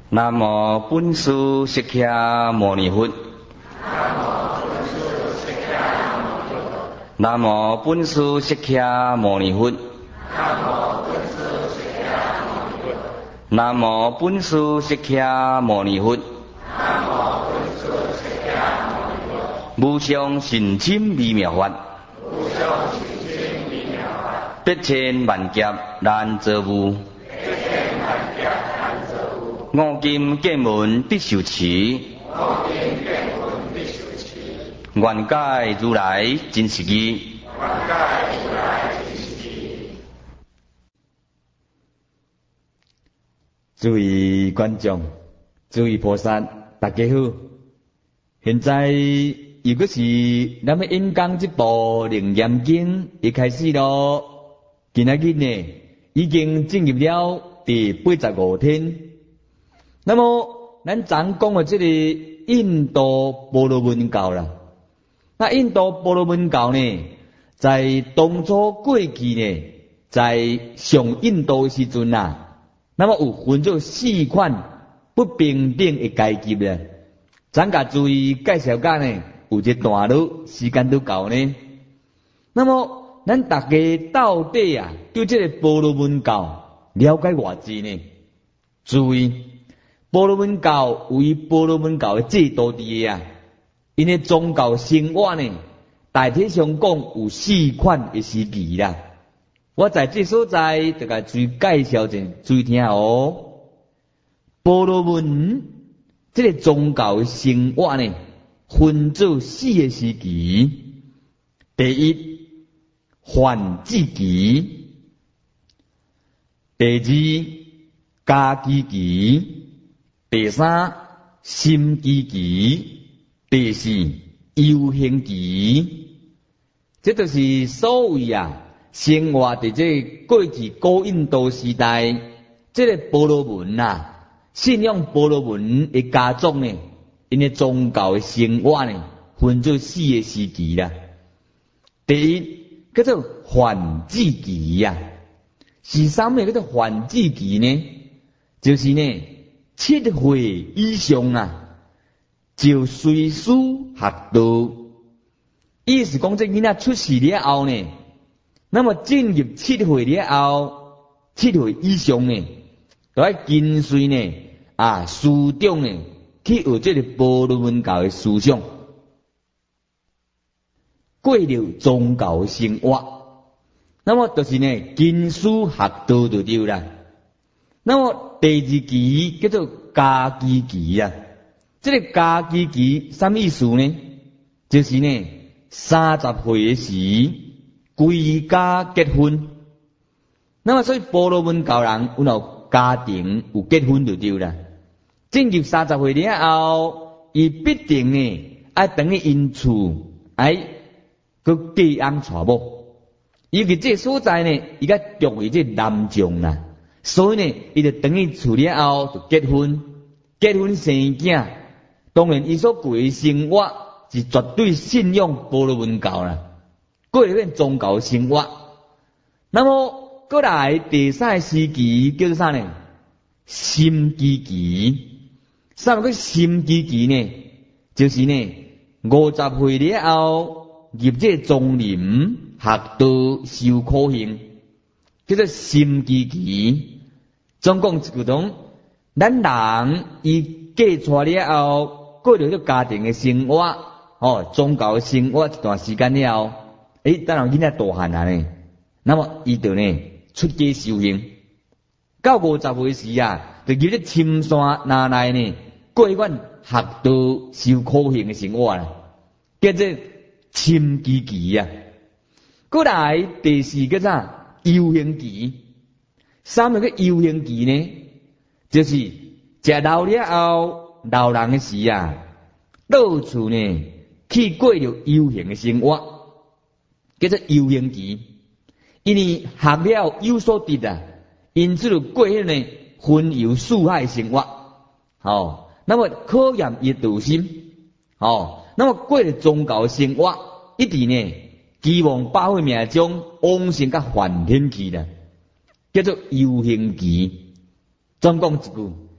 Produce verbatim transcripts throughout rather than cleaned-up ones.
南无本师释迦牟尼佛。南无本师释迦牟尼佛。南无本师释迦牟尼佛。无上甚深微妙法，百千万劫难遭遇。五金剑门必受持，愿解如来真实义。诸位观众，诸位菩萨，大家好。现在如果是咱们演讲这部《楞严经》一开始咯，今仔日呢已经进入了第八十五天。那么咱常讲的这个印度婆罗门教啦，那印度婆罗门教呢，在当初过去呢，在上印度时阵啊，那么有分做四款不平等的阶级咧。咱甲注意介绍下呢，有一段落时间都够呢。那么咱大家到底啊，对这个婆罗门教了解偌济呢？注意。婆罗门教有伊婆罗门教的制度伫个啊，因为宗教生活呢，大体上讲有四款的时期啦。我在这所在，就甲注意介绍者注意听哦。婆罗门这个宗教的生活呢，分做四个时期。第一，梵志期；第二，家基期。第三，心机期；第四，有形期。这就是所谓啊，生活在这过去古印度时代，这个婆罗门啊，信仰婆罗门的家族呢，因为宗教的生活呢，分做四个时期啦。第一叫做梵志期呀，是啥物叫做梵志期呢？就是呢。七岁以上啊，就随师学道。意思讲，这囡仔出世了后呢，那么进入七岁了后，七岁以上呢，就要跟随呢啊师长呢去学这个婆罗门教的思想，过了宗教生活。那么就是呢，跟师学道就对啦。那么第二期叫做家基期啊，这个家基期什么意思呢？就是呢，三十岁时归家结婚。那么所以婆罗门教人有有家庭有结婚就对啦。进入三十岁了后，伊必定呢爱等于因厝爱佮继翁娶某，尤其这所在呢，伊个重为这男众啦。所以呢，伊就等于处理后就结婚，结婚生囝。当然，伊所过的生活是绝对信仰婆罗门教啦，过了份宗教生活。那么，过来第三个时期叫做啥呢？心机期。啥物叫心机期呢？就是呢，五十岁了后入这丛林学道受苦行，叫做心机期。总共一句讲，咱人伊嫁出了后，过了这家庭的生活，哦，宗教的生活一段时间了后，诶，当然囡仔大汉啊呢，那么伊就呢出家修行，到五十岁时啊，就入咧深山哪内呢，过一款学道受苦行的生活啦，叫做深基期啊。过来第四个啥？有形期。啥物叫有形期呢？就是食老了后，老人的时啊，到处呢去过着有形的生活，叫做有形期。因为学了有所得啊，因此就过迄呢分游四海生活。哦，那么考验伊道心。哦，那么过了宗教生活，一直呢期望百岁命中往生甲梵天去啦。叫做有形期。总讲一句，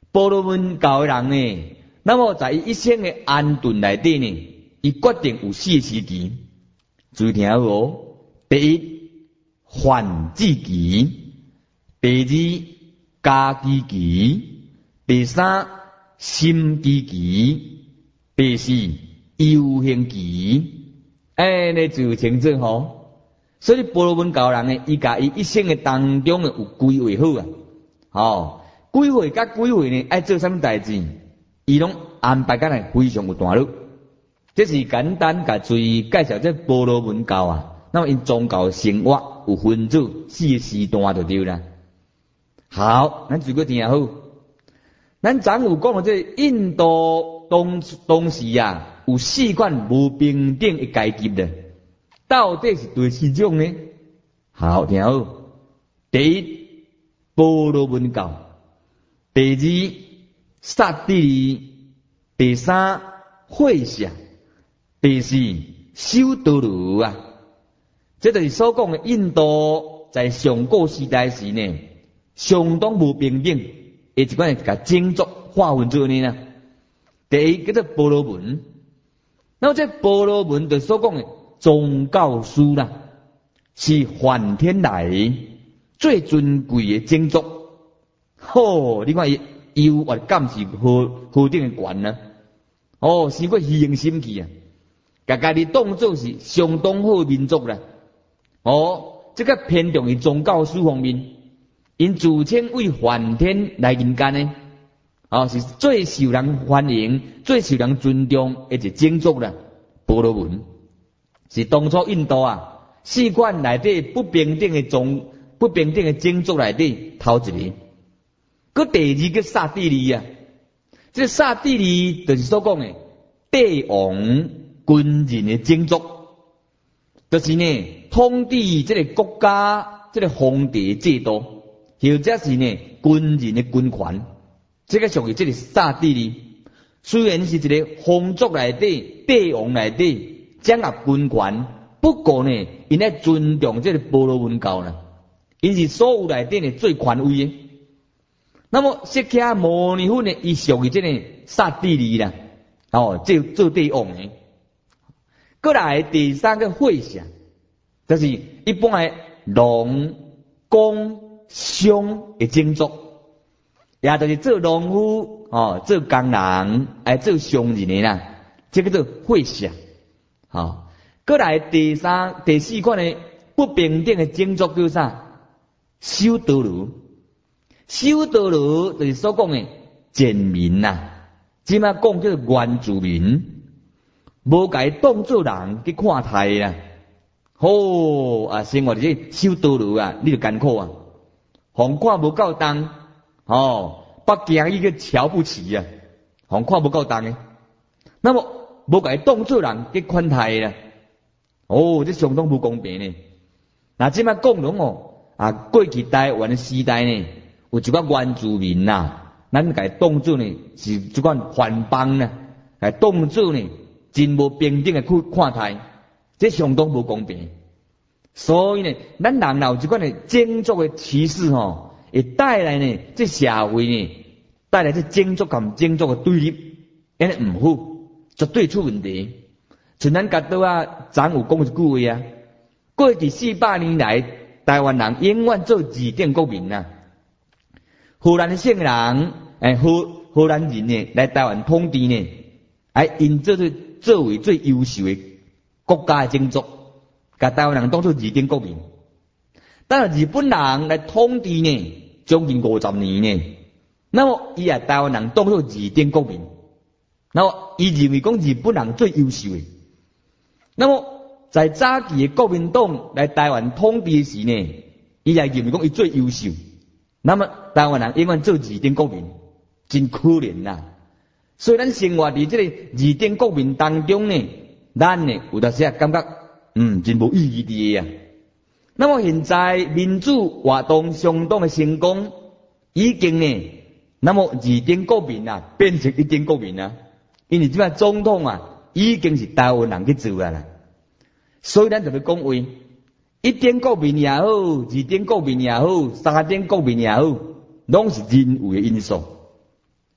婆罗门教的人呢，那么在伊一生的安顿内底呢，伊决定有四个时期，注意听好哦。第一，梵志期；第二，家己期；第三，心机期；第四，有形期。哎，你就清楚吼。所以婆罗门教人呢，伊甲伊一生的当中呢有规划好啊，哦，规划甲规划呢爱做啥物代志，伊拢安排甲来非常有段落。这是简单甲注意介绍这婆罗门教啊。那么因宗教生活有分做四个时段就对啦。好，咱再个听好。咱昨有讲到这印度当当时啊，有四款无平等的阶级的。到底是对四种呢？好，听好。第一，婆罗门教；第二，刹帝利；第三，慧舍；第四，修道卢啊。这就是所讲的印度在上古时代时呢，相当无平等，一款甲种族划分做呢。第一叫做婆罗门，那么这婆罗门就所讲的宗教师啦，是梵天来最尊贵的种族。吼、哦，你看伊优越感是何何等的悬啊！哦，是过虚荣心去啊，甲家己当作是相当好的民族啦。哦，这个偏重于宗教师方面，因自称为梵天来人间呢，哦，是最受人欢迎、最受人尊重的一个种族啦。婆罗门是当初印度啊四款内底不平等的宗、不平等的种族内底头一个。佮第二个刹帝利啊，这个刹帝利就是所讲的帝王军人的种族，就是呢统治这个国家这个皇帝制度，或者是呢军人的军权，这个属于这个刹帝利。虽然是一个皇族内底、帝王内底掌握军权，不过呢，因咧尊重这个婆罗门教啦，因是所有内底呢最权威的。那么释迦牟尼佛呢，伊属于这个刹帝利啦，哦，做做帝王的。过来第三个慧舍，就是一般的农、工、商的种族，也就是做农夫哦，做工人，哎，做商人的啦，这个叫做慧舍。好，过来第三、第四款的不平等的种族叫啥？修道卢。修道卢就是所讲的贱民呐，即马讲叫做原住民，无甲伊当作人去看待啦。吼、哦、啊，生活伫这修道卢啊，你就艰苦啊，互看无够重，哦，北京伊个瞧不起啊，互看无够重的，那么无甲伊当作人去看待啦。哦，这相当不公平呢。那即马讲拢哦，啊，过去台湾的时代呢。有一寡原住民呐、啊，咱甲伊当作呢是一款反邦呢，甲伊当作呢真无平等的去看待，这相当无公平。所以呢，咱人若有一款的种族的歧视吼，会带来呢这社会呢带来这种族跟种族的对立，安尼唔好，绝对出问题。像咱甲倒啊，昨有讲一句话啊，过去四百年来，台湾人永远做二等国民啊。荷兰圣人，诶，荷荷兰人呢来台湾统治呢，哎，因做做作为最优秀的国家的种族，甲台湾人当作二等国民。但日本人来统治呢，将近五十年呢，那么伊也台湾人当作二等国民，那么伊认为讲日本人最优秀的。那么在早期的国民党来台湾统治时呢，伊也认为讲伊最优秀。那么台湾人永远做二等国民，真可怜呐、啊！所以咱生活伫这个二等国民当中呢，咱呢有当时啊感觉，嗯，真无意义的啊。那么现在民主活动相当的成功，已经呢，那么二等国民啊变成一等国民啊，因为即摆总统啊已经是台湾人去做啊啦。所以咱就要讲话。一等国民也好，二等国民也好，三等国民也好，拢是人为的因素。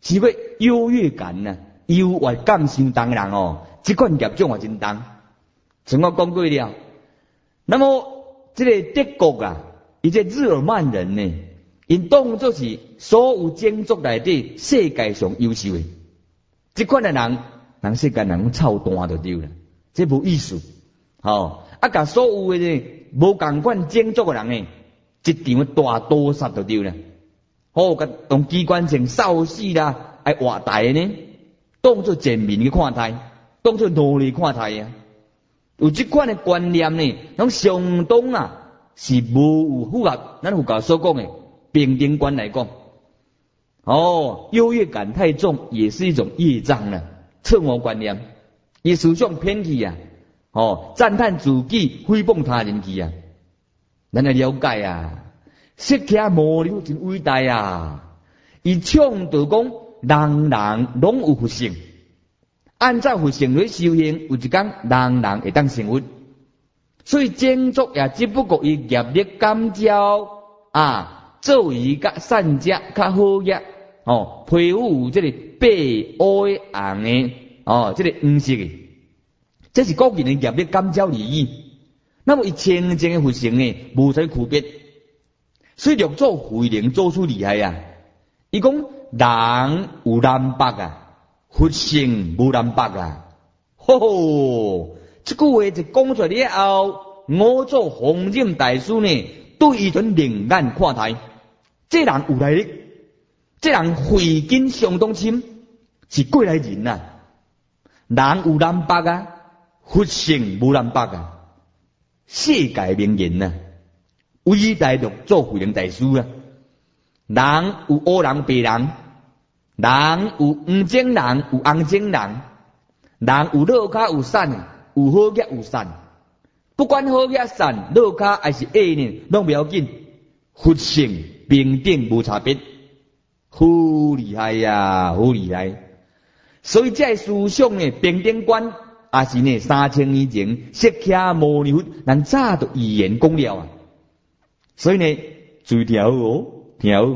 是要优越感呐、啊，优越感相当人哦，这款业种也真重。像我讲过了，那么这个德国啊，伊这日耳曼人呢，因当作是所有种族内底世界上优秀的，这款的人，人世间人操蛋就对了，这无意思。哦，啊，甲所有的呢无共款种族的人呢，一场大屠杀就对了。哦，甲用机关枪扫死啦，爱活大呢，当作贱民去看待，当作奴隶看待啊。有这款的观念呢，拢相当啊，是无有符合咱佛教所讲的平等观来讲。哦，优越感太重，也是一种业障了，错误观念，伊思想偏去啊。哦，赞叹自己，诽谤他人去啊。咱来了解啊，释迦牟尼真伟大啊！伊倡导讲，人人拢有佛性。按照佛性来修行，有一天人人会当成佛，所以种族也只不过以业力感召啊，作为甲善者较好业哦，皮肤有这个白黑红的哦，这个黄色的，这是个人的业力感召而已。那么伊清净的佛性呢，无啥区别。所以六祖慧能做出厉害啊！伊讲人有南北啊。佛性无南北啊！吼吼，这句话一讲出来了后，五祖弘忍大师呢，对伊阵另眼看待，这人有来历，这人慧根相当深，是过来人呐、啊。人有南北啊，佛性无南北啊，世界名言呐、啊，伟大六祖慧能大师啊，人有黑人白人。人有黄种人，有红种人，人有乐卡有善，有好业有善，不管好业善，乐卡还是恶呢，拢不要紧。佛性平等无差别，好厉害呀，好厉害！所以这思想呢，平等观，也是呢三千年前释迦牟尼佛人早就预言讲了啊。所以呢，注意听好哦，听好。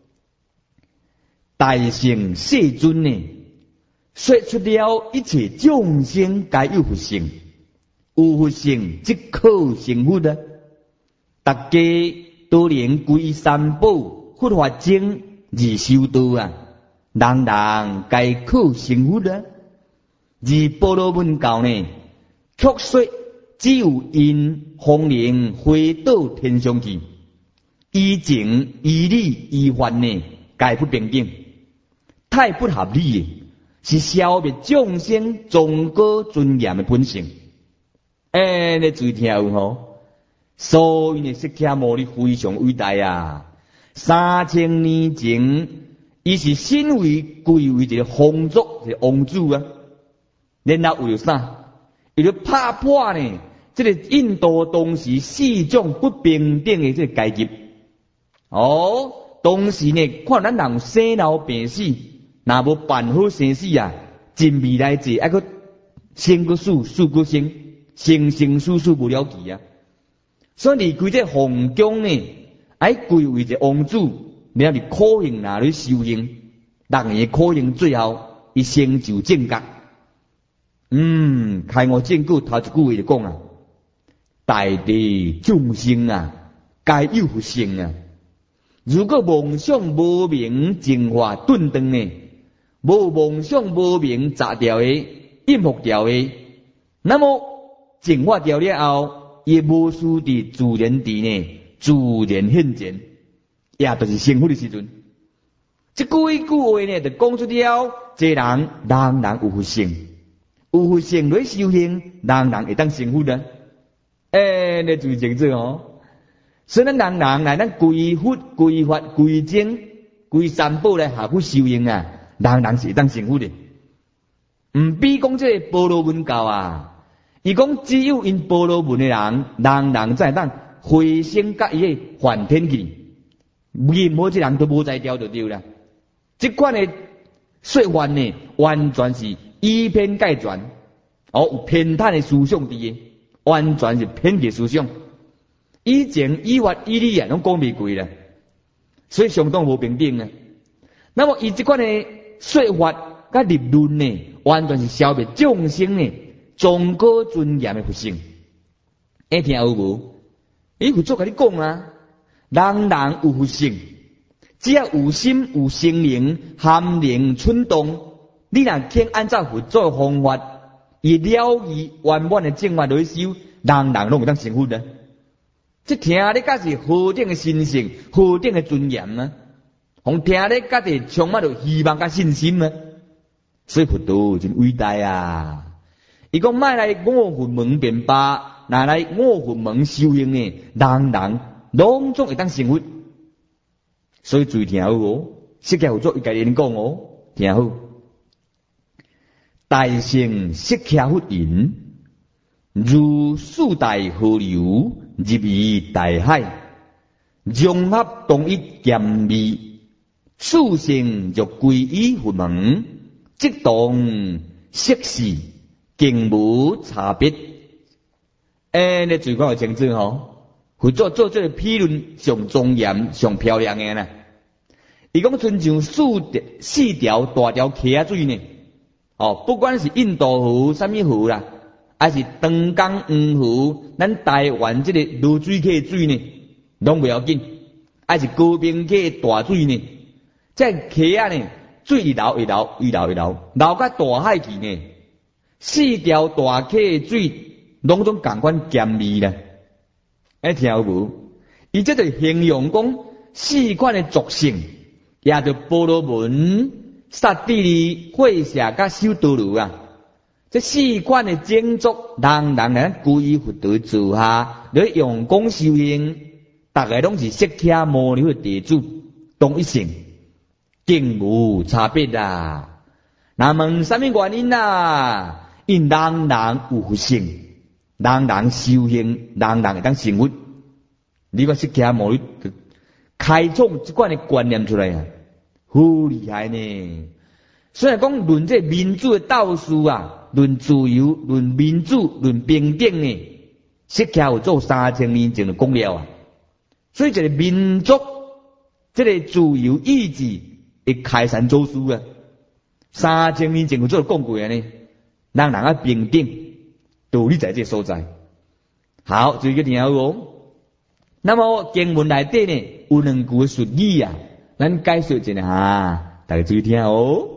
大乘世尊呢，说出了一切众生皆有佛性，有佛性即可成佛啊！大家都能归三宝、佛法经而修道啊，人人皆可成佛啊！而般若文教呢，却说只有因风灵回到天上去，依情依理依法呢，皆不平等。太不合理的，是消灭众生崇高尊严的本性。哎，你注意听有吼？所以呢，释迦牟尼非常伟大啊！三千年前，伊是身为贵为一个皇族，一个王子啊。然后为了啥？伊就拍破呢，这个印度当时四种不平等的这个阶级。哦，当时呢，看咱人生老病死。若无办好生死啊，真未来者还个生个死，死个生，生生死死不了期啊！所以离开这皇宫呢，爱归为一个王子，然后你可行哪里修行，人会可行最后伊成就正觉。嗯，开我正句头一句话就讲啊，大地众生啊，皆有佛性啊！如果梦想无明净化顿顿呢？无梦想无明杂掉的、阴伏掉的，那么净化掉了后，也无需伫自然地呢，自然现前，也就是成佛的时阵。这几句话呢，就讲出了，这人人人有佛性，有佛性来修行，人人会当成佛的。诶，你注意清楚哦。所以咱人人来，咱归佛、归法、归经、归三宝来下去修行啊。人人是会当成佛的，唔比讲这般若文教啊，伊讲只有因般若文的人，人人才当回升甲伊个梵天去，任何一人都无在调就对啦。这款的说法呢，完全是以偏概全，哦，有偏袒的思想伫个，完全是偏激思想。以前以法以理啊，拢讲袂过啦，所以相当无平等啊。那么以这款的说法甲立论呢，完全是消灭众生呢崇高尊严的佛性。会听有无？伊佛祖甲你讲啊，人人有佛性，只要有心有心灵，含灵蠢动，你若肯按照佛祖的方法，以了义圆满的正法来修，人人拢有当成佛的。这听咧，甲是何等的神圣，何等的尊严呢？互听咧，甲是充满着希望甲信心呢。所以佛陀真伟大啊！伊讲莫来我佛门辩法，若来我佛门修行呢，人人拢总会当成佛。所以注意听好哦，释迦佛祖伊家己讲哦，听好。大乘释迦佛言：如四大河流入于大海，融合同一咸味，四乘若归于佛门，即当色事，竟无差别。诶，你最讲有清楚吼，佛祖做这个批论上庄严、上漂亮的呢。伊讲亲像四条四条大条溪仔水呢，哦，不管是印度河、什么河啦，还是长江黄河，咱台湾这个落水溪水呢，拢不要紧，还是高平溪大水呢，这溪仔呢，水一流一流一流一流，流到大海去呢，四条大溪水拢总共款咸味啦。哎，听有无？伊这就形容讲四款的族性，也就波罗门、刹帝利、慧舍甲修多罗啊。这四款的种族，人人来归于佛陀座下，来用功修行，大家拢是释迦牟尼佛弟子，同一性，竟无差别啊！那问什么原因啊？因人人有佛性。人人修行，人人会当成佛。你个释迦牟尼开创这款的观念出来啊，好厉害呢！虽然讲论这民主的道士啊，论自由、论民主、论平等呢，释迦有做三千年前就讲了啊。所以这个民族，这个自由意志会开山祖师啊，三千年前就做讲过啊呢，人人啊平等。道理在这所在。好，就一个听好哦。那么经文内底呢，有两句术语啊，咱解说一下哈，大家注意听哦。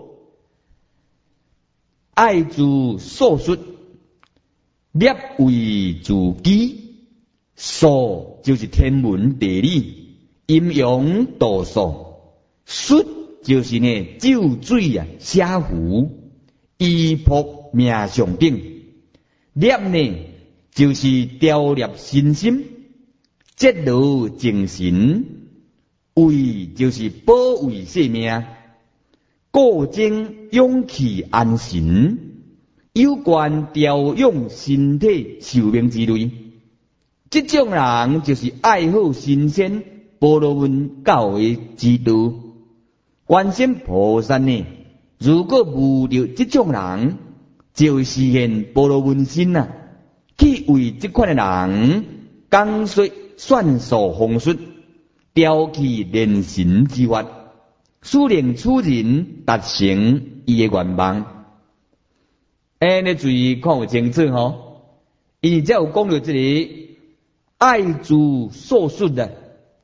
爱之所述，列为自己，所就是天文地理，阴阳度数，述就是呢咒水啊、写符、衣仆命相等。念呢，就是调摄身心，节劳精神；为就是保卫性命，固精勇气安神，有关调养身体寿命之类。这种人就是爱好新鲜波罗门教的之道。观世菩萨呢，如果无着这种人，就会实现波罗门心啊，去为这款的人讲说算术方术，调起炼神之法，使令此人达成伊的愿望。哎，你注意看有清楚吼，因为只有讲到这里，爱之所述的，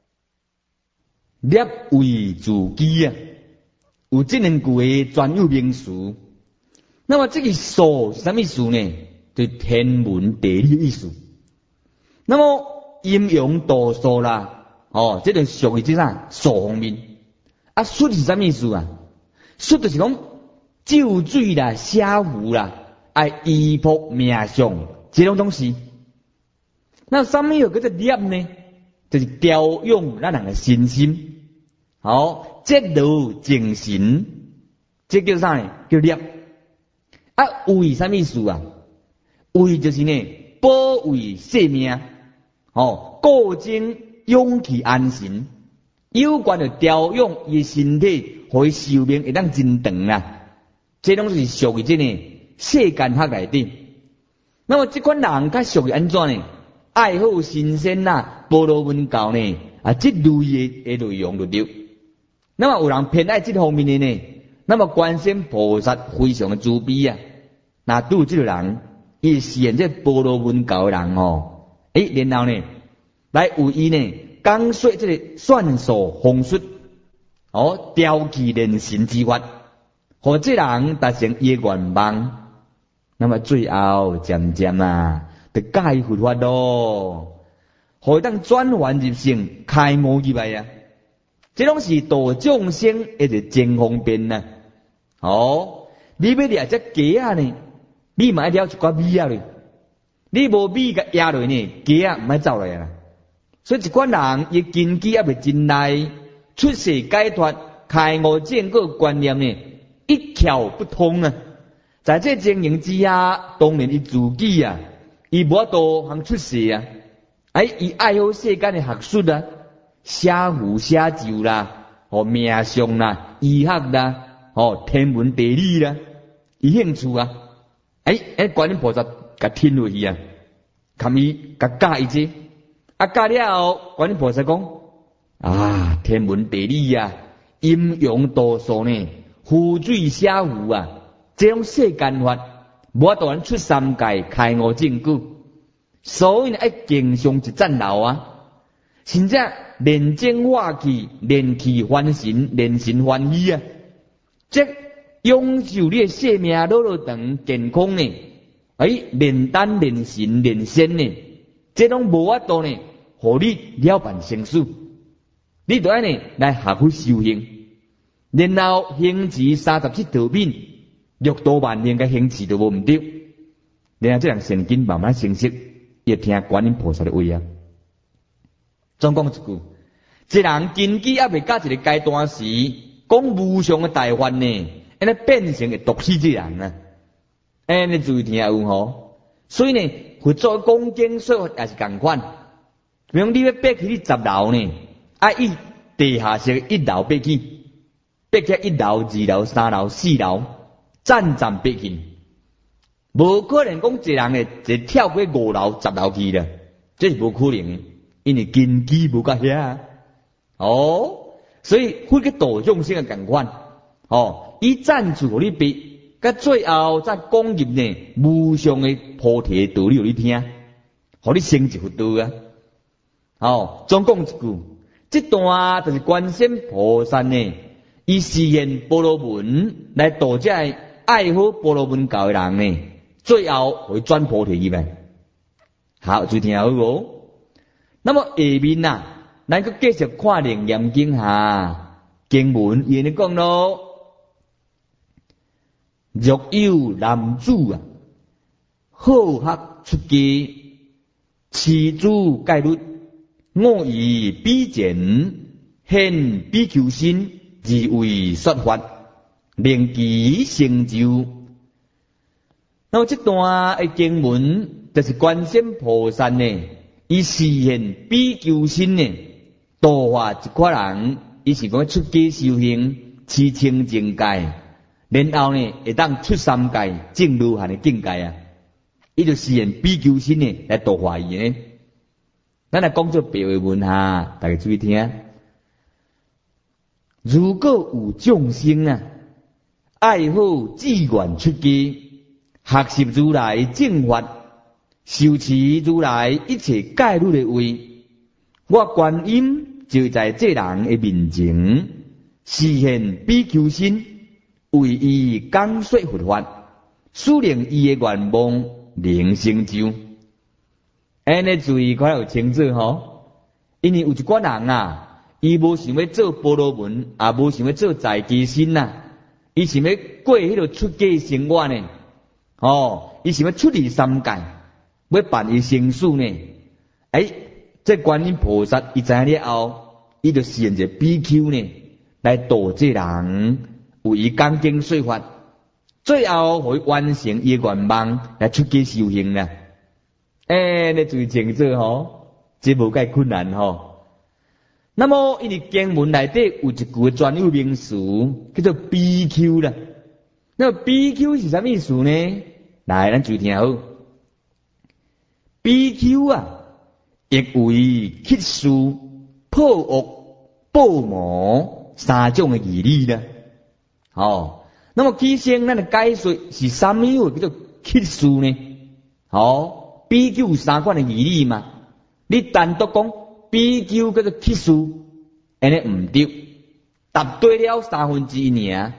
列为自己啊，有这两句的专有名词。那么这个数是什么意思呢？就是天文地理的意思。那么阴阳度数啦，哦，这就属于这啥数方面。啊，术是什么意思啊？术就是讲咒水啦、写符啦、爱衣仆命相这种东西。那什么有个叫念呢？就是调用咱人的身心，好，节劳精神，这叫啥呢？叫念。啊，为什么意思啊？为就是呢，保卫性命，哦，固精勇气安神，有关的调养伊身体，互伊寿命会当真长啊。这拢是属于这呢世间学内底。那么这款人较属于安怎呢？爱好新鲜呐，波罗门教呢啊，这类的的内容就对。那么有人偏爱这方面的呢， 那么观世音菩萨非常的慈悲啊，那拄这个人，伊是现这波罗文教的人哦，诶，然后呢，来为伊呢讲说这个算术方术，哦，调气炼神之法，和这人达成伊的愿望。那么最后渐渐啊，就解佛法咯，可以当转换入圣，开悟入来啊。这拢是度众生一个真方便啊。哦，你要掠只鸡啊呢，你嘛要了一寡米啊咧，你无米甲压落呢，鸡啊唔爱走来啦。所以一款人伊根基也未真耐，出世解脱、开悟正果观念呢，一窍不通啊。在这经营之下，当然伊自己啊，伊无法度通出世啊。哎，伊爱好世间的学术啊，写符写咒啦，哦命相啦，医学啦，哦天文地理啦，伊兴趣啊。哎哎，观音菩萨甲听落去啊，含伊甲教伊这，啊教了后，观音菩萨讲啊，天文地理啊，阴阳度数呢，湖水写符啊。这种世间法，无法度出三界开悟正果，所以呢，爱经常一战斗啊，甚至练精化气，练气还神，练神还气啊，即永寿你的生命老老长健康呢，哎，练丹练神练仙呢，这种无法度呢，互你了办成事，你就安呢来学会修行，然后行持三十七条品。六度万年嘅行持都无唔对，然后这人神经慢慢成熟，要听观音菩萨的话啊。总讲一句，这人根基还未到一个阶段时，讲无上嘅大法呢，安尼变成会毒死这人啊！安尼注意听有吼。所以呢，佛祖讲经说法也是共款，比如你要爬起你十楼呢，啊，以地下室一楼爬起，爬起一楼、二楼、三楼、四楼。站站爬去，无可能讲一人诶，就跳过五楼、十楼去啦，这是无可能诶，因为根基无够遐。哦，所以每个度众生诶共款，哦，伊赞助你逼，甲最后再讲入呢无上诶菩提道理，互你听，互你成就佛道啊。哦，总讲一句，这段就是观世音菩萨呢，伊实现波罗门来度这爱好波罗门教的人呢，最后会转菩提入来。好，注意听好哦。那么下面呐、啊，咱佮继续看《楞严经》下经文，伊呢讲咯：若有男子啊，好学出家，持诸戒律，我以比简，现比丘心，而为说法。令其成就。那么这段的经文就是观世音菩萨呢，伊实现比丘心呢，度化一寡人，伊是讲出家修行，持清净戒，然后呢会当出三界证如汉的境界啊。伊就实现比丘心呢来度化伊呢。咱来讲做白话文哈，大家注意听。如果有众生啊，爱好志愿出家，学习如来正法，修持如来一切戒律的话，我观音就在这人的面前实现比丘心，为伊讲说佛法，使令伊的愿望能成就。安尼注意看有清楚吼，因为有一寡人啊，伊无想要做波罗门，也无想要做在家身呐。伊想要过迄个出家生活呢？哦，伊想要出离三界，要办伊生死呢？哎，这观音菩萨伊知了后，伊就现一个比丘呢，来度这人，为伊讲经说法，最后会完成伊愿望来出家修行啦。哎，你注意清楚吼，这无介困难吼。那么，因为经文内底有一句专有名词，叫做比丘啦。那比丘是啥意思呢？来，咱注意听好。比丘啊，亦为乞术、破恶、报魔三种的义理啦。 哦，那么起先咱的解说是啥物叫做乞士呢？哦，比丘有三款的义理嘛，你单独讲比丘叫做乞士，安尼唔对，答对了三分之一尔。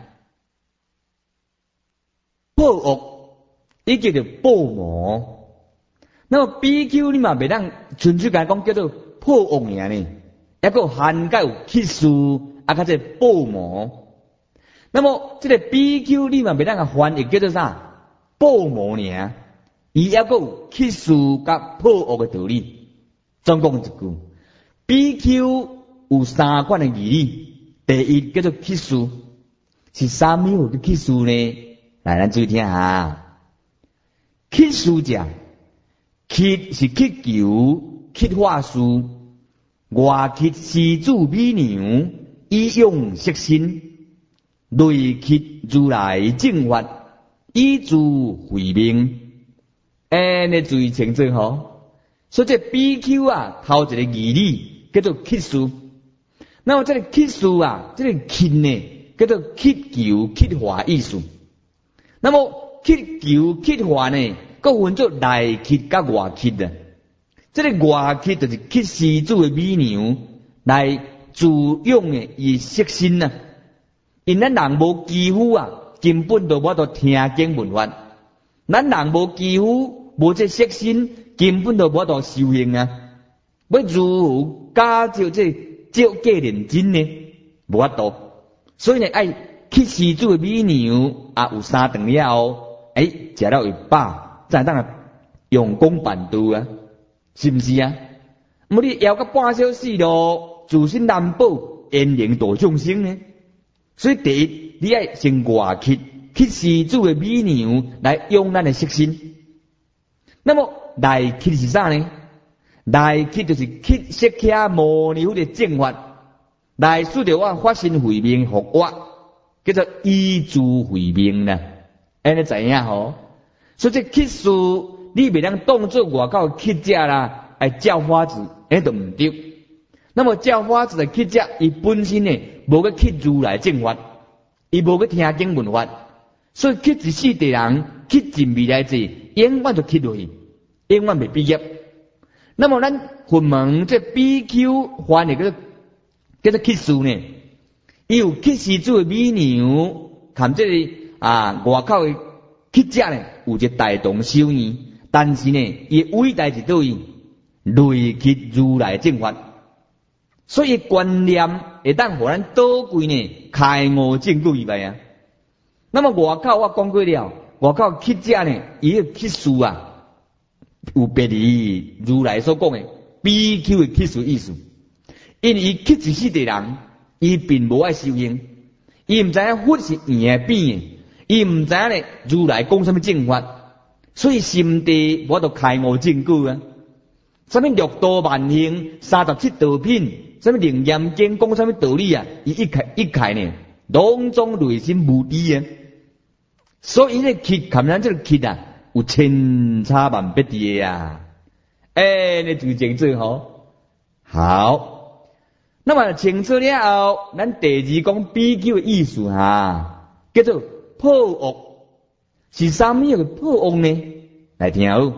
破恶，伊叫做报魔。那么比丘你嘛袂当纯粹甲讲叫做破恶尔呢，抑个涵盖有乞士，啊，较即报魔。那么这个比丘你嘛袂当甲翻译叫做啥？报魔尔，伊抑个有乞士甲破恶的道理。总共一句，比丘有三款的义理，第一叫做乞士，是啥物叫乞士呢？来，咱注意听下，乞士者，乞是乞求、乞化事，外乞施主美娘，以用色身；内乞如来正法，以助慧命。哎，你注意清楚吼。所以这比丘啊，头一个义理叫做乞士。那么这个乞士啊，这个乞呢，叫做乞求、乞化意思。那么乞求乞化呢，各分作内乞甲外乞的。这个外乞就是乞施主的美娘来自用的伊色身啊。因咱人无技夫啊，根本就无法度听经闻法。咱人无技夫，无这色身，根本就无法度修行啊。要如何假照这照假认真呢？无法度。所以呢，爱乞施主的美娘啊，有三顿了后，诶，食了一饱，再当啊用功办度啊，是不是啊？么你摇个半小时咯，自身难保，延龄度众生呢？所以第一，你爱先外乞，乞施主的美娘来用咱的色身。那么内乞是啥呢？内乞就是乞色卡摩尼佛的正法，来使得我发心慧命互我。叫做依诸慧命啦，安尼知影吼？所以这乞士你袂当当作外口乞者啦，哎叫花子，哎都唔对。那么叫花子的乞者，伊本身呢无个乞如来正法，伊无个听经闻法，所以乞一世地人，乞尽未来者，永远就乞落去，永远袂毕业。那么咱佛门这比丘翻译叫做叫做乞士呢？伊有乞施主的美娘，含这个啊外口的乞者呢，有一个大同修验，但是呢，伊伟大是对内乞如来正法，所以观念会当互咱倒归呢开悟正果以外啊。那么外口我讲过了，外口乞者呢，伊个乞士啊，有别于如来所讲的比丘的乞士意思，因为伊乞一世的人。伊并无爱修行，伊唔知影佛是圆的变的，伊唔知影咧如来讲什么正法，所以心地我都开悟正果啊。什么六道万行、三十七道品，什么楞严经讲什么道理啊？伊一概一概呢，拢总内心无知啊。所以呢，乞看咱这个乞啊，有千差万别的啊。哎，你就清楚吼，好。那么清楚了后，咱第二讲比丘的意思哈，叫做破恶，是啥物个破恶呢？来听好，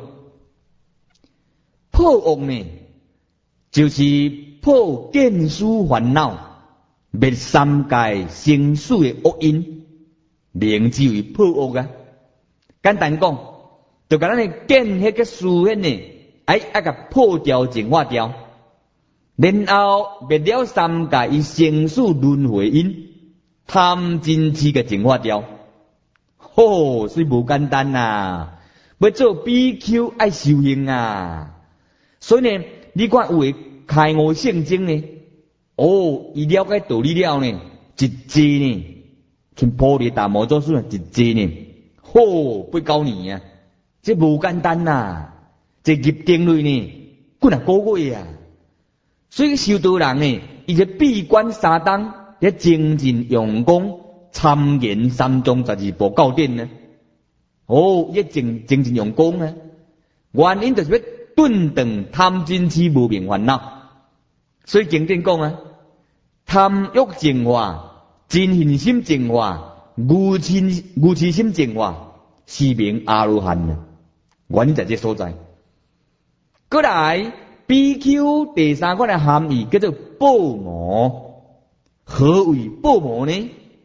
破恶呢，就是破见思烦恼，灭三界生死的恶因，名之为破恶啊。简单讲，就甲咱的见迄个思迄呢，哎，爱甲破掉、净化掉。然后灭了三界以生死轮回因，贪嗔痴个净化掉。吼，所以无简单呐！要做比丘爱修行啊。所以呢，你看有诶开悟圣经呢，哦，伊了解道理了呢，一节呢，像菩提达摩祖师一节呢，吼，八九年啊，这无简单呐！这入定类呢，几若个月啊！所以修道人呢，伊就闭关三冬，咧精进用功，参研三宗十二部教典呢。哦，一精精进用功啊，原因就是要顿断贪嗔痴无明烦恼。所以经典讲啊，贪欲净化、真信心净化、 愚痴愚痴心净化，是名阿罗汉啊。原因在这所在。过来 B Q 第三款的含义叫做报魔。何为报魔呢？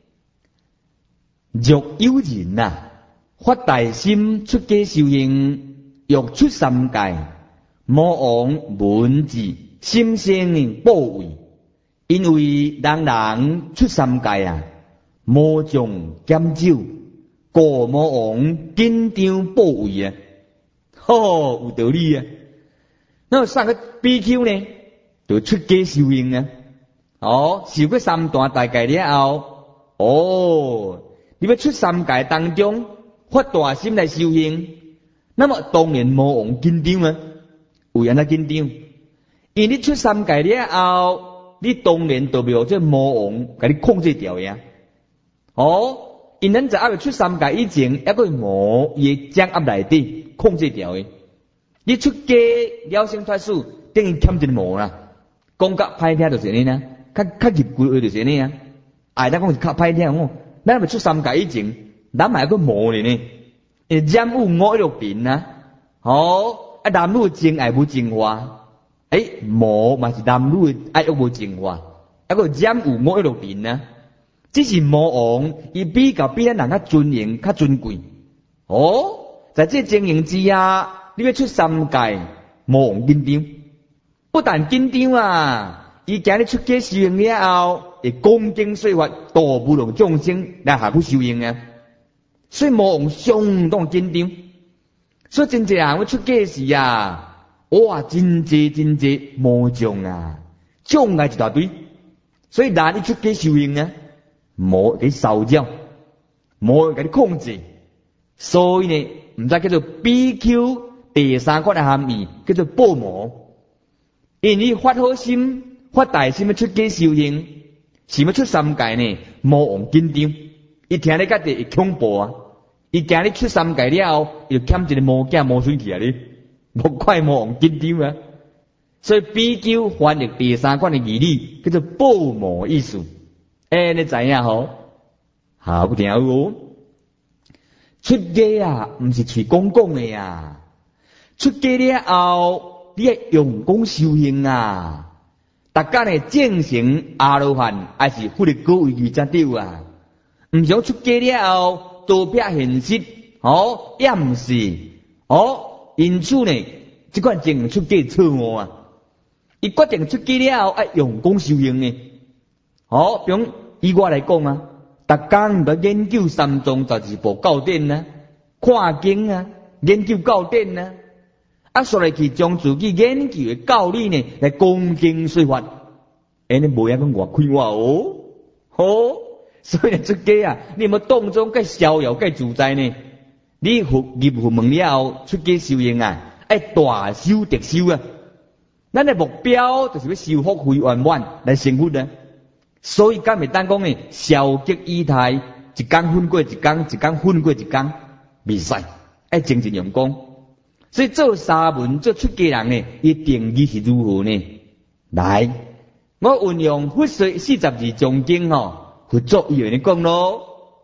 若有人呐、啊，发大心出家修行，欲出三界，魔王文字心生报位，因为人人出三界啊，魔将减少，故魔王紧张报位啊，吼、有道理啊。那么三个 B Q 呢，就出家修行啊。哦，受过三大大戒了后，哦，你要出三界当中发大心来修行，那么当然魔王紧张啊，为安怎紧张？因你出三界了后，你当然就袂这魔王给你控制掉呀。哦，因咱在还未出三界以前，一个魔也掌握内底控制掉的。你出家了生脱死，等于欠一个魔啦。讲较歹听就是安尼啦，较较入规话就是安尼啊。哎，咱讲是较歹听哦，咱未出三界以前，咱嘛一个魔咧呢。诶，染污五欲六尘啊，哦，啊男女情爱无净化，诶，魔嘛是男女爱欲无净化，一个染污五欲六尘啊。只是魔王，伊比较比咱人较尊严、较尊贵。哦，在这经营之下。你要出三界，魔王紧张，不但紧张啊，伊今日出家修行了后，会恭敬说法，度无量众生来下去修行啊。所以魔王相当紧张，所以真侪人要出家时啊，哇，真侪真侪魔障啊，障碍一大堆。所以难你出家修行啊，魔给骚扰，魔给你控制。所以呢，唔知叫做 B Q。第三款的含义叫做报魔，因为发好心、发大心要出家修行，是要出三界呢，魔王紧张，伊听你家己会恐怖啊！伊惊你出三界了后，又欠一个魔囝魔孙去啊！你莫怪魔王紧张啊！所以 B Q 翻译第三款的义理叫做报魔意思。哎，你知影吼？好不听哦！出家啊，唔是随讲讲的呀。出家了后，你要用功修行啊！大家呢正成阿罗汉，还是佛的果位具才对啊！唔想出家了后，多撇现实，哦，也唔是，哦，因此呢，这款正出家错误啊！伊决定出家了后，爱用功修行呢。哦，比如以我来讲啊，大家唔要研究三藏十二部教典啊，看经啊，研究教典啊。啊，所来去将自己研究的教理呢，来恭敬说法，安尼无影讲外开话哦，好、哦，所以出家啊，你要当中介逍遥介自在呢。你入入佛门了后，出家修行啊，爱大修特修啊。咱的目标就是要修福慧圆满来成佛啊。所以敢袂当讲呢，消极意态，一天混过一天，一天混过一天，未使，爱精进用功。所以做沙门做出家人呢，伊定义是如何呢？来，我运用佛说四十二章经吼，去做伊安尼讲咯。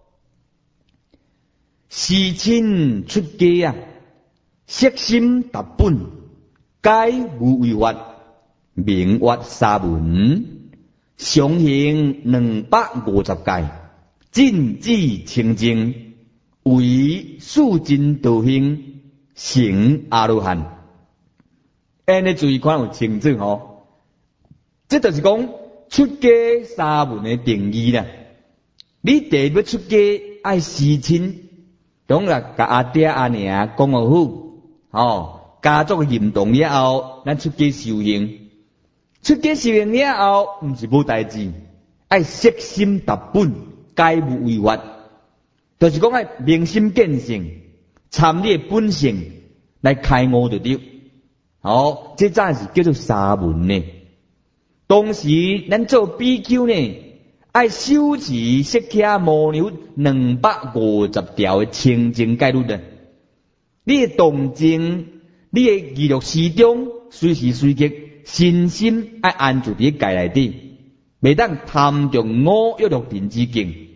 事亲出家啊，悉心达本，皆无违法，名曰沙门。常行两百五十戒，禁止清净，为素真道行。成阿罗汉，安尼注意看有清楚吼，这就是讲出家沙门的定义啦。你第要出家爱事亲，当然甲阿爹阿娘讲好好，哦，家族认同了后，咱出家修行，出家修行了后，毋是无代志，爱悉心达本，皆无违法，就是讲爱明心见性。参你的本性来开悟就对，好，这真是叫做沙门呢。同时，咱做 B Q 呢，爱修持释迦牟尼佛两百五十条的清净戒律啊。你的动静，你的娱乐时中，随时随刻身心爱安住伫戒内底，袂当贪着五欲六尘之境。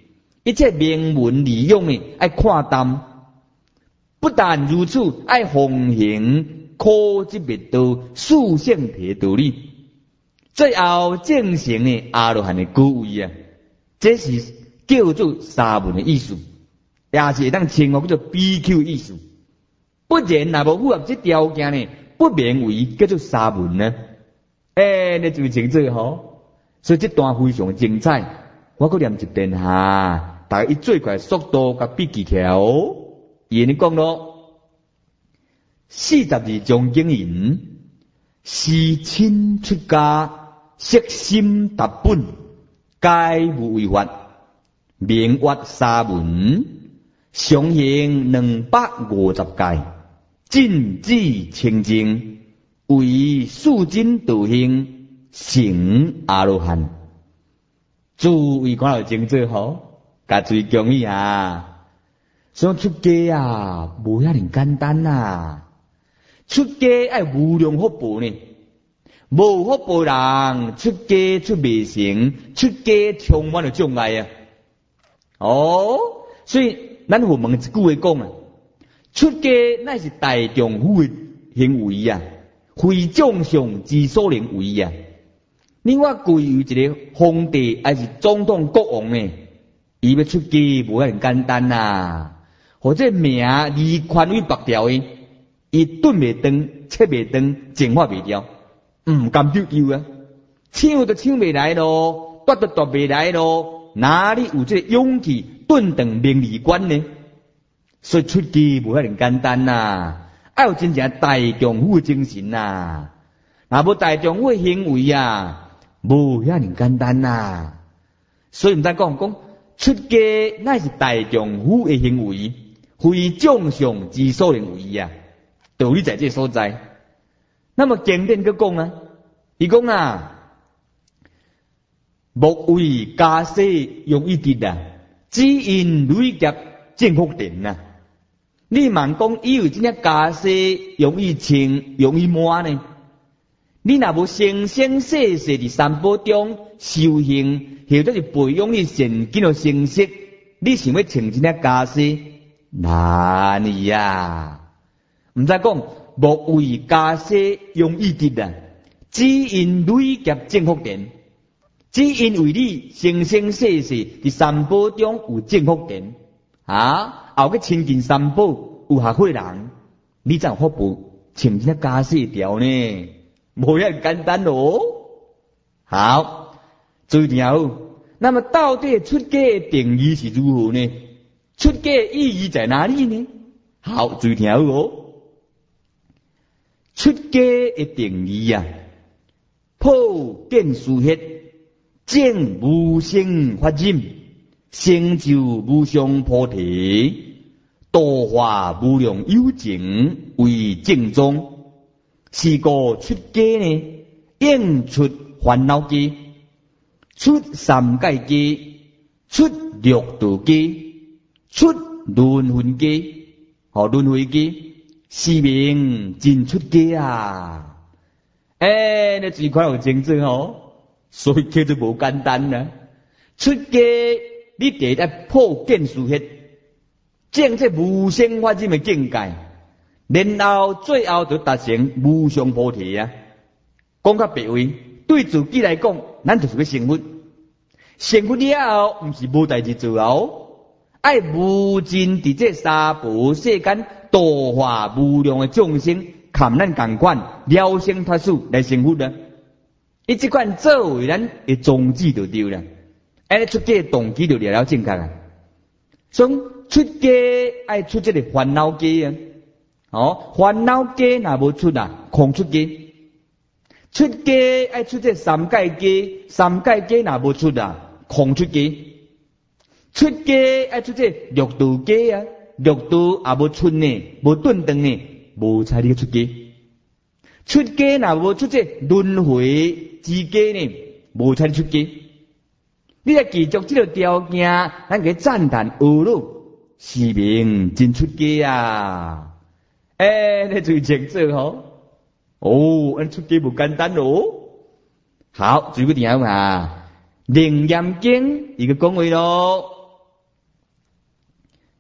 一切名闻利用呢，爱看淡。不但如此，爱奉行科即灭道、殊胜体道理。最后正成呢阿罗汉的果位啊，这是叫做沙门的意思，也是会当称呼叫做 B Q 意思。不然若无符合这条件呢，不名为叫做沙门呢。诶、欸，你最清楚吼，所以这段非常精彩。我搁念一遍哈，大家以最快速度甲笔记起来哦。伊安尼讲咯，四十二种经营，是亲出家，悉心达本，皆无违法，名曰沙门，常行两百五十戒，禁止清净，为素真道行，成阿罗汉。诸位看到清楚吼，甲注意讲义啊。所以出家啊，无遐尼简单啊！出家爱无量福报呢，无福报人出家出未成，出家充满了障碍啊！哦，所以咱佛门一句话讲啊，出家乃是大丈夫的行为啊，非众上之所能为啊！你我贵于一个皇帝还是总统国王呢？伊要出家无遐尼简单啊！或者名离宽为白条的，伊顿未长，切未长，净化未掉，唔甘丢丢啊！抢都抢未来咯，夺都夺未来咯，哪里有这个勇气顿长名利观呢？所以出家无遐尼简单呐、啊，要有真正大丈夫的精神呐、啊，若无大丈夫的行为啊，无遐尼简单呐、啊。所以唔使讲讲出家乃是大丈夫的行为。非众上之所能为啊，道理在这所在。那么经典佮讲啊，伊讲啊，莫为家世容易得啊，只因累劫正福田啊。你茫讲以为真正家世容易清容易满呢？你若无生生世世伫三宝中修行，或者是培养你善根的成色，你想要清真正家世？难哩呀！唔使讲，莫为家世容易得啊，只因累劫正福田，只因为你生生世世伫三宝中有正福田啊，后去亲近三宝有合伙人，你才有福报，清真家世条呢，无遐简单咯。好，注意听好。那么到底出家的定义是如何呢？出家的意义在哪里呢？好，注意听好哦。出家的定义啊，破见殊hết，证无生法忍，成就无上菩提，度化无量有情为正宗。是个出家呢，应出烦恼机，出三界机，出六道机。出轮回机，哦，轮回机，是名真出家啊！诶、欸，你最快有清楚哦，所以叫做无简单啦。出家，你第一破见殊hết，证这无生法忍的境界，然后最后就达成无上菩提啊！讲较白话，对自己来讲，咱就是个成佛。成佛了后，毋是无代志做哦。爱无尽伫这三宝世间度化无量的众生，含咱共款了生脱死来成佛啦。伊即款作为咱的宗旨就对啦，安尼出家动机就了了正确啊。所以出家爱出这个烦恼机啊，哦，烦恼机若无出啊，空出机。出家爱出这三界机，三界机若无出啊，空出机。出家爱出这六道机啊，六道也无出呢，无顿顿呢，无才你出家。出家若无出这轮回之机呢，无才你出家。你来记住这个条件，咱给赞叹学咯，是名真出家啊！诶、欸，你最清楚吼？哦，咱出家无简单咯。好，最后听啊，楞严经一个讲话咯。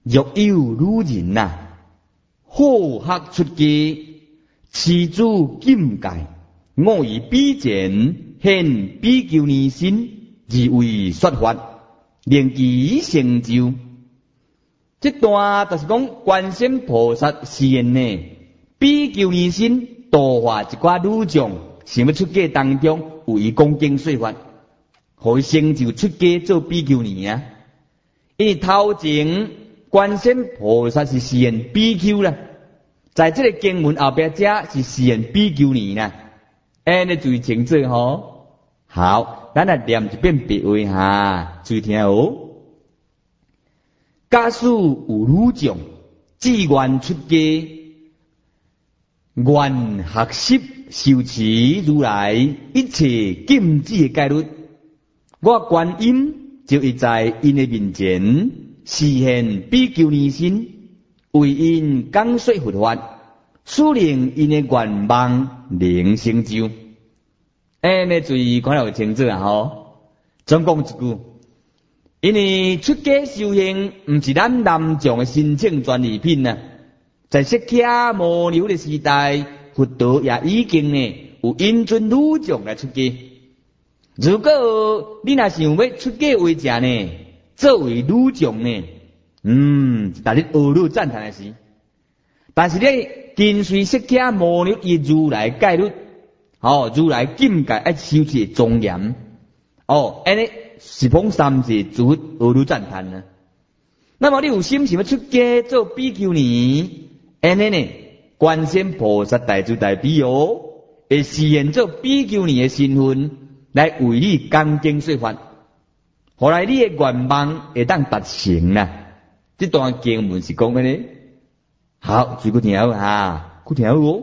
若有女人呐、啊，好学出家，持主禁戒，我以比前现比丘尼心，而为说法，令其成就。这段就是讲观世音菩萨示现呢，比丘尼心度化一寡女众，想要出家当中有以恭敬说法，可以成就出家做比丘尼啊。因为头前观世音菩萨是示现比丘啦，在这个经文后边这是示现比丘尼啦，安尼注意清楚吼。好，咱来念一遍别话哈，注意听哦。假使有女众志愿出家，愿学习受持如来一切禁止的戒律，我观音就会在因的面前示现比丘尼身，为因讲说佛法，使令因的愿望能成就。安尼注意看了清楚啊吼。总讲一句，因为出家修行毋是咱男众的申请专利品啊，在释迦牟尼的时代，佛陀也已经呢有引准女众来出家。如果你若想要出家为食呢，作为女众呢，嗯，但你学律赞叹的是，但是你跟随释迦牟尼以如来戒律，哦，如来禁戒爱修持庄严，哦，安尼十方三世诸佛学律赞叹呢。那么你有心想要出家做比丘尼，安尼呢，观世音菩萨大慈大悲哦，会示现做比丘尼的身份，来为你讲经说法，后来你的愿望会当达成啦。这段经文是讲的呢。好，注意听好哈，注意听好哦。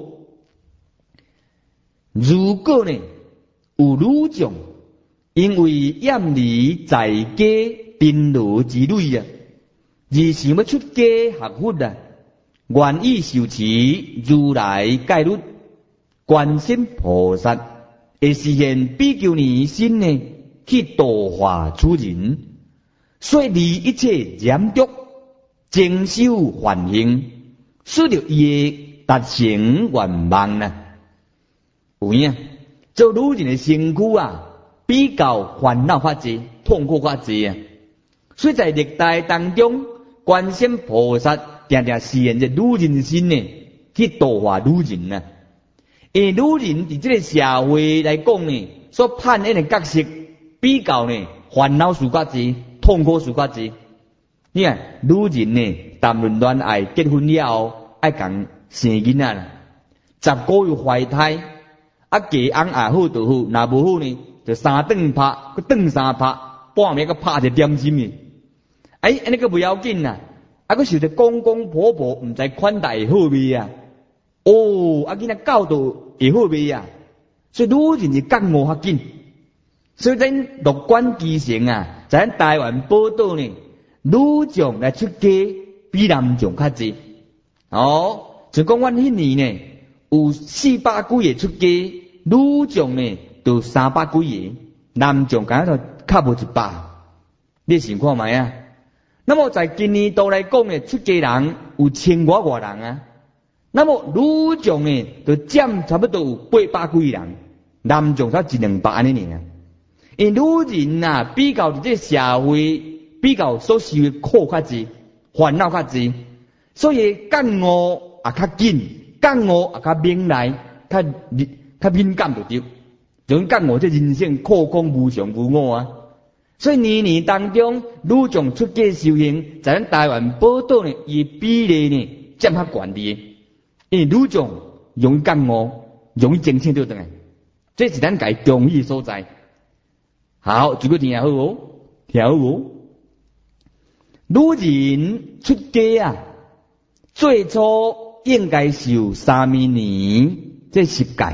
如果呢有女众因为厌离在家贫劳之类啊，而想要出家学佛啊，愿意受持如来戒律，观世音菩萨会实现比丘尼身呢，去度化诸人，说离一切染毒，增修梵行，使得伊的达成愿望呢。有影，做女人的身躯啊，比较烦恼较济，痛苦较济啊。所以在历代当中，观世音菩萨常常示现这女人身呢，去度化女人啊。因为女人伫这个社会来讲呢，所扮演的角色比较呢烦恼事较济，痛苦事较济。你看，女人呢谈论恋爱，结婚了后爱共生囡仔啦，十个月怀胎，啊家翁也好就好，若无好呢，就三顿拍，佮顿三拍，半暝佮拍一点心呢。哎，安尼个不要紧啦，啊佮受着公公婆婆毋知款待会好未啊？哦，啊囡仔教导会好未啊？所以女人是觉悟较紧。所以咱乐观基层啊，在咱台湾报道呢，女众来出家比男众较济。哦，就讲阮迄年呢，有四百几个出家，女众呢就三百几个，男众敢若较无一百。你想看觅啊？那么在今年度来讲呢，出家人有千外外人啊。那么女众呢，就占差不多有八百几个人，男众才一两百安尼尔。因女人呐，比较伫这社会比较所受的苦较济，烦恼较济，所以觉悟也较紧，觉悟也较明来，较较敏感就对。种觉悟这人生苦空无常无我啊。所以年年当中，女众出家修行，在咱台湾报道呢，伊比例呢占较悬啲。因为女众容易觉悟，容易精进对不对？这是咱家中意所在。好，这个听好哦，听好哦。女人出家啊，最初应该受三米年这十戒，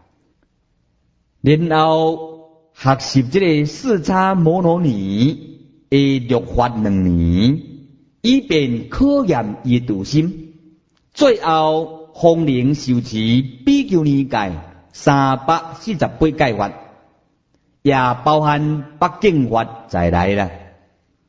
然后学习这个四叉摩罗尼的律法两年，以便考验伊度心，最后方能受持比丘尼戒三百四十八戒法。也包含北境法在内啦。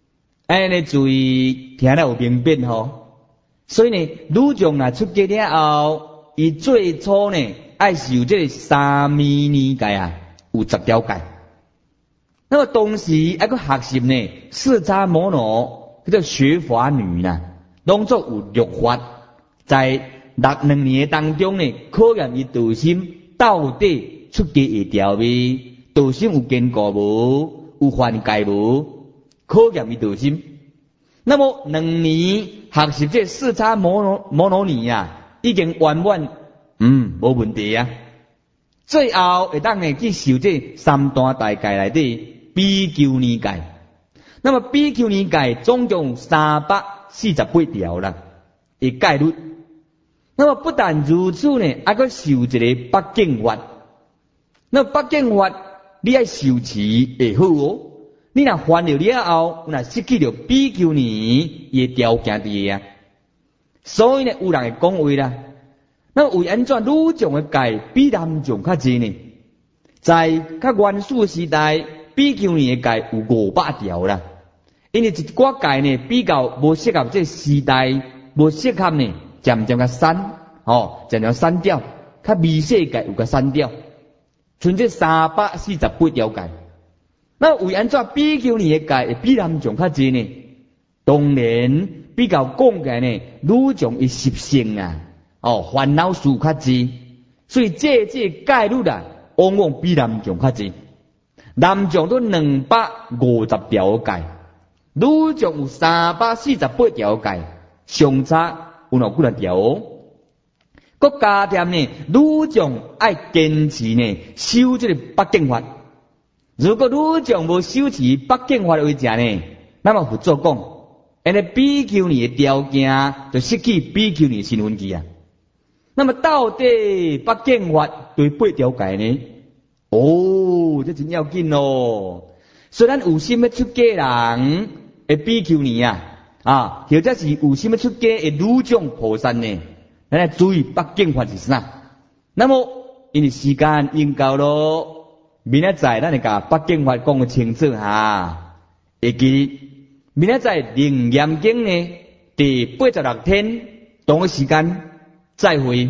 安尼注意听了有明辨吼。所以呢，女众若出家了后，伊最初呢爱受这个三昧尼戒啊，有十条戒。那么同时还佫学习呢，释迦摩罗叫做学法女啦，拢做有律法，在六两年当中呢，考验伊道心到底出家会条未，道心有坚固无，有犯戒无，考验伊道心。那么两年学习这释迦摩罗摩罗尼啊，已经圆满，嗯，无问题啊。最后会当呢去受这三大大戒内底比丘尼戒。那么比丘尼戒总共三百四十八条啦，一戒律。那么不但如此呢，还佫受一个八敬法。那八敬法你爱受持会好哦。你若犯了了后，若失去了比丘尼伊的条件伫个啊。所以呢，有人会讲话啦。那为安怎女众的戒比男众较济呢？在较原始时代，比丘尼的戒有五百条啦。因为一寡戒呢比较无适合这时代，无适合呢，渐渐较删，哦，渐渐删掉，较微细戒有较删掉，剩这三百四十八条戒。那为安怎比丘尼的戒会比男众较济呢？当然比较讲起来呢，女众伊习性啊，哦，烦恼事较济，所以这这戒律啊，往往比男众较济。男众都两百五十条戒。女众有三百四十八条戒，相差有两几多条哦。佮加添呢，女众爱坚持呢修这个八敬法。如果女众无修持八敬法为者呢，那么佛祖讲，安尼比丘尼的条件就失去比丘尼身份去啊。那么到底八敬法对八条戒呢？哦，这真要紧咯。虽然有心要出家人。诶，比丘尼啊，啊，或者是有什么出家诶女众菩萨呢？咱来注意八敬法是啥？那么因为时间应够咯，明仔载咱来甲八敬法讲个清楚哈。会记明仔载楞严经呢第八十六天同个时间再会。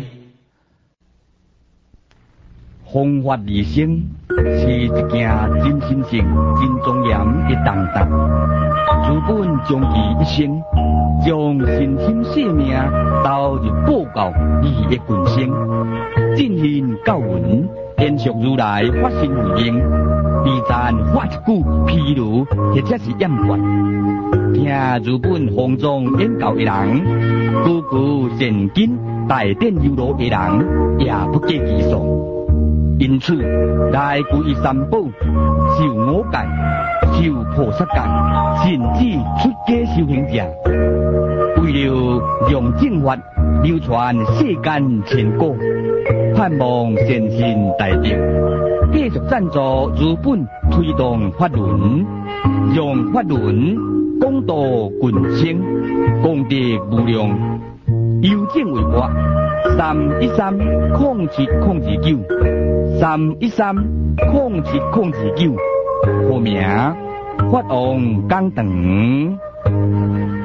弘法利生是一件真神圣、真庄严的动作。资本将其一生，将身心性命投入报教利益群生，进行教闻，延续如来法身慧命，离赞发一句披露，或者是掩盖。听日本方丈演教的人，句句善经大典犹如的人，也不计其数。因此，来皈依三宝，受五戒，受菩萨戒，甚至出家修行者，为了让正法流传世间千古，盼望善信大德继续赞助日本推动法轮，让法轮广度群生，功德无量。邮件为我三一三空七空二九，三一三空七空二九，户名法王讲堂。